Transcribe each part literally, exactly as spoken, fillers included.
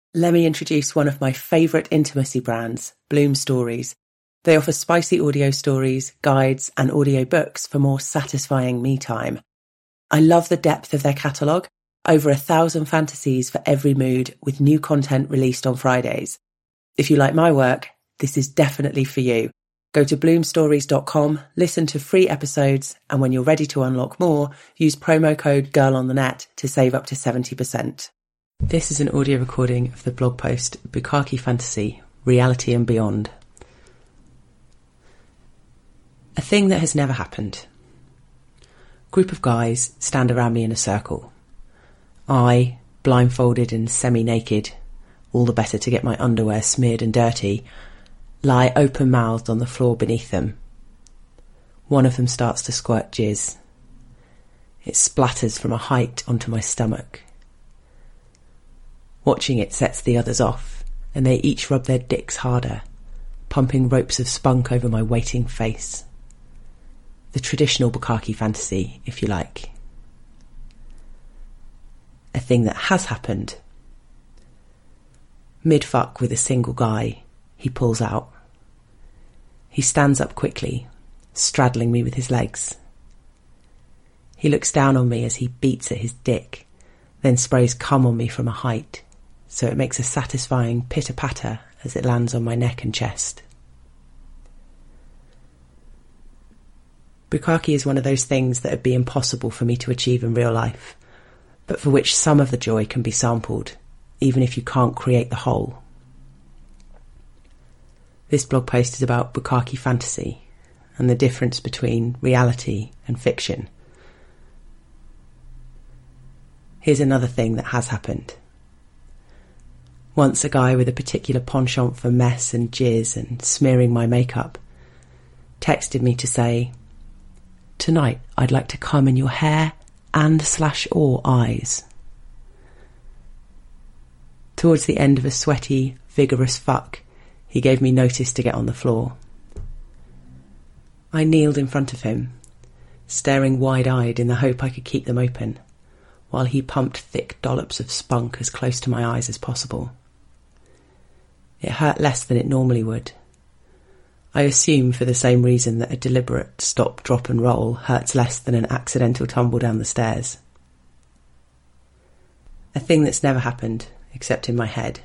Let me introduce one of my favourite intimacy brands, Bloom Stories. They offer spicy audio stories, guides, and audio books for more satisfying me time. I love the depth of their catalogue, over a thousand fantasies for every mood, with new content released on Fridays. If you like my work, this is definitely for you. Go to bloom stories dot com, listen to free episodes, and when you're ready to unlock more, use promo code GIRLONTHENET to save up to seventy percent. This is an audio recording of the blog post Bukkake Fantasy, Reality and Beyond. A thing that has never happened. Group of guys stand around me in a circle. I, blindfolded and semi-naked, all the better to get my underwear smeared and dirty, lie open-mouthed on the floor beneath them. One of them starts to squirt jizz. It splatters from a height onto my stomach. Watching it sets the others off, and they each rub their dicks harder, pumping ropes of spunk over my waiting face. The traditional Bukkake fantasy, if you like. A thing that has happened. Mid-fuck with a single guy, he pulls out. He stands up quickly, straddling me with his legs. He looks down on me as he beats at his dick, then sprays cum on me from a height, so it makes a satisfying pitter-patter as it lands on my neck and chest. Bukkake is one of those things that would be impossible for me to achieve in real life, but for which some of the joy can be sampled, even if you can't create the whole. This blog post is about Bukkake fantasy and the difference between reality and fiction. Here's another thing that has happened. Once a guy with a particular penchant for mess and jizz and smearing my makeup texted me to say, "Tonight I'd like to come in your hair and slash or eyes." Towards the end of a sweaty, vigorous fuck, he gave me notice to get on the floor. I kneeled in front of him, staring wide-eyed in the hope I could keep them open, while he pumped thick dollops of spunk as close to my eyes as possible. It hurt less than it normally would. I assume for the same reason that a deliberate stop, drop and roll hurts less than an accidental tumble down the stairs. A thing that's never happened, except in my head.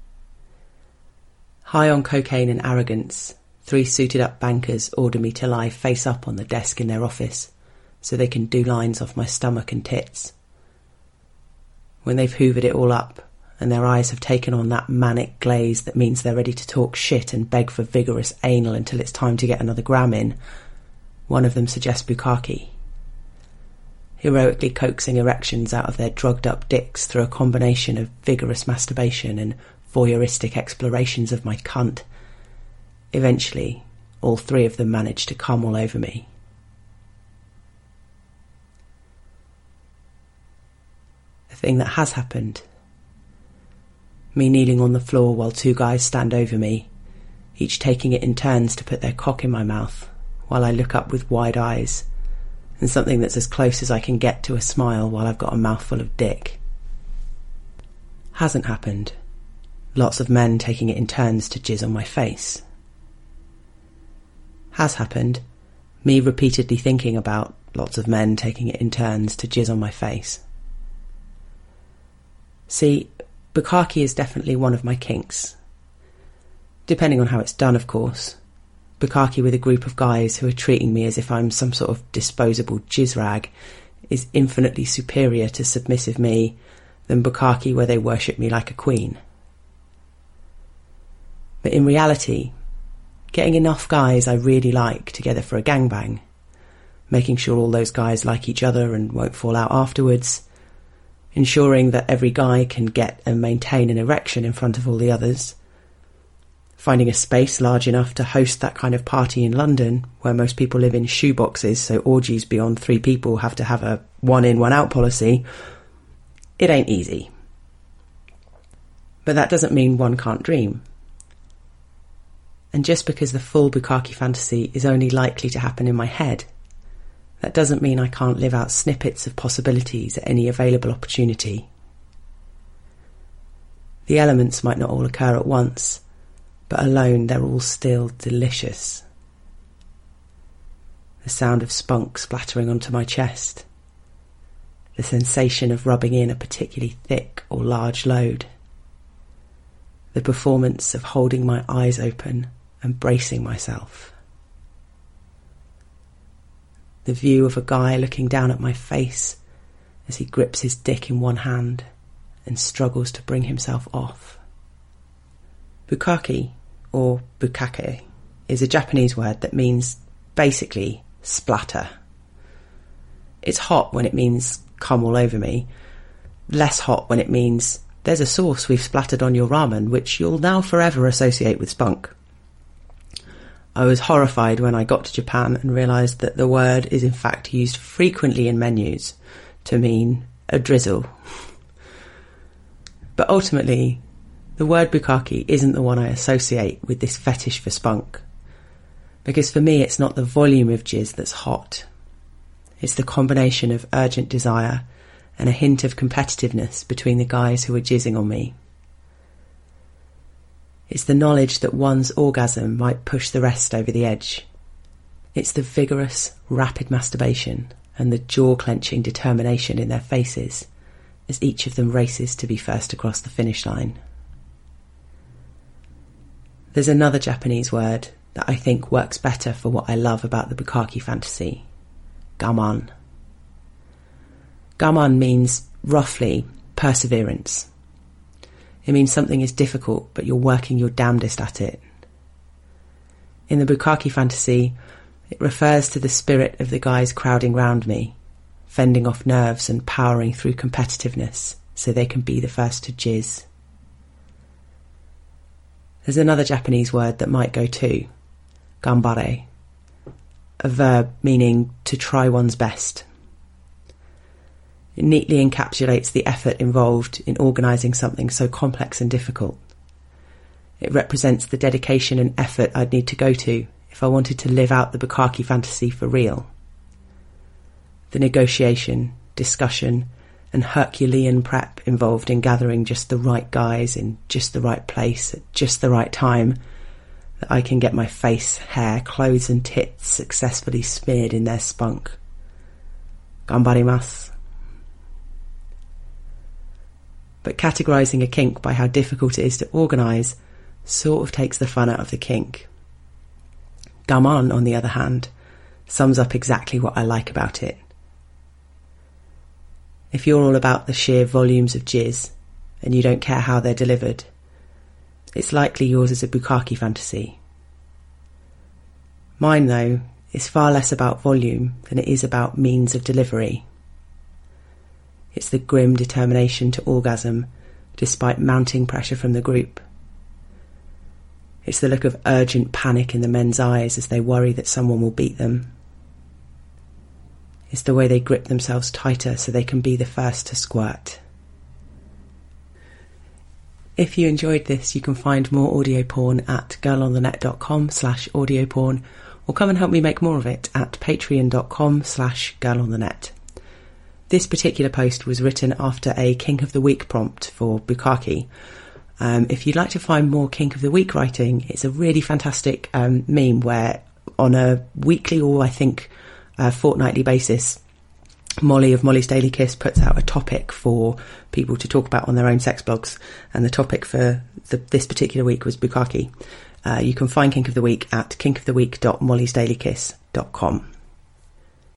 High on cocaine and arrogance, three suited up bankers order me to lie face up on the desk in their office so they can do lines off my stomach and tits. When they've hoovered it all up, and their eyes have taken on that manic glaze that means they're ready to talk shit and beg for vigorous anal until it's time to get another gram in, one of them suggests Bukkake. Heroically coaxing erections out of their drugged-up dicks through a combination of vigorous masturbation and voyeuristic explorations of my cunt. Eventually, all three of them manage to come all over me. A thing that has happened. Me kneeling on the floor while two guys stand over me, each taking it in turns to put their cock in my mouth, while I look up with wide eyes, and something that's as close as I can get to a smile while I've got a mouthful of dick. Hasn't happened. Lots of men taking it in turns to jizz on my face. Has happened. Me repeatedly thinking about lots of men taking it in turns to jizz on my face. See, Bukkake is definitely one of my kinks. Depending on how it's done, of course. Bukkake with a group of guys who are treating me as if I'm some sort of disposable jizz rag is infinitely superior to submissive me than Bukkake where they worship me like a queen. But in reality, getting enough guys I really like together for a gangbang, making sure all those guys like each other and won't fall out afterwards, ensuring that every guy can get and maintain an erection in front of all the others, finding a space large enough to host that kind of party in London where most people live in shoeboxes, so orgies beyond three people have to have a one in, one out policy. It ain't easy. But that doesn't mean one can't dream. And just because the full Bukkake fantasy is only likely to happen in my head, that doesn't mean I can't live out snippets of possibilities at any available opportunity. The elements might not all occur at once, but alone they're all still delicious. The sound of spunk splattering onto my chest, the sensation of rubbing in a particularly thick or large load, the performance of holding my eyes open and bracing myself, the view of a guy looking down at my face as he grips his dick in one hand and struggles to bring himself off. Bukkake, or bukkake, is a Japanese word that means basically splatter. It's hot when it means come all over me, less hot when it means there's a sauce we've splattered on your ramen which you'll now forever associate with spunk. I was horrified when I got to Japan and realised that the word is in fact used frequently in menus to mean a drizzle. But ultimately, the word bukkake isn't the one I associate with this fetish for spunk. Because for me, it's not the volume of jizz that's hot. It's the combination of urgent desire and a hint of competitiveness between the guys who are jizzing on me. It's the knowledge that one's orgasm might push the rest over the edge. It's the vigorous, rapid masturbation and the jaw-clenching determination in their faces as each of them races to be first across the finish line. There's another Japanese word that I think works better for what I love about the bukkake fantasy: gaman. Gaman means, roughly, perseverance. It means something is difficult, but you're working your damnedest at it. In the bukkake fantasy, it refers to the spirit of the guys crowding round me, fending off nerves and powering through competitiveness so they can be the first to jizz. There's another Japanese word that might go too: ganbare, a verb meaning to try one's best. It neatly encapsulates the effort involved in organising something so complex and difficult. It represents the dedication and effort I'd need to go to if I wanted to live out the bukkake fantasy for real. The negotiation, discussion, and Herculean prep involved in gathering just the right guys in just the right place at just the right time, that I can get my face, hair, clothes and tits successfully smeared in their spunk. Ganbarimasu. But categorising a kink by how difficult it is to organise sort of takes the fun out of the kink. Gaman, on the other hand, sums up exactly what I like about it. If you're all about the sheer volumes of jizz, and you don't care how they're delivered, it's likely yours is a bukkake fantasy. Mine, though, is far less about volume than it is about means of delivery. It's the grim determination to orgasm despite mounting pressure from the group. It's the look of urgent panic in the men's eyes as they worry that someone will beat them. It's the way they grip themselves tighter so they can be the first to squirt. If you enjoyed this, you can find more audio porn at girlonthenet.com slash audio porn, or come and help me make more of it at patreon.com slash girlonthenet. This particular post was written after a Kink of the Week prompt for bukkake. Um, if you'd like to find more Kink of the Week writing, it's a really fantastic um, meme where on a weekly or I think uh, fortnightly basis, Molly of Molly's Daily Kiss puts out a topic for people to talk about on their own sex blogs, and the topic for the, this particular week was bukkake. Uh, you can find Kink of the Week at kink of the week dot mollys daily kiss dot com.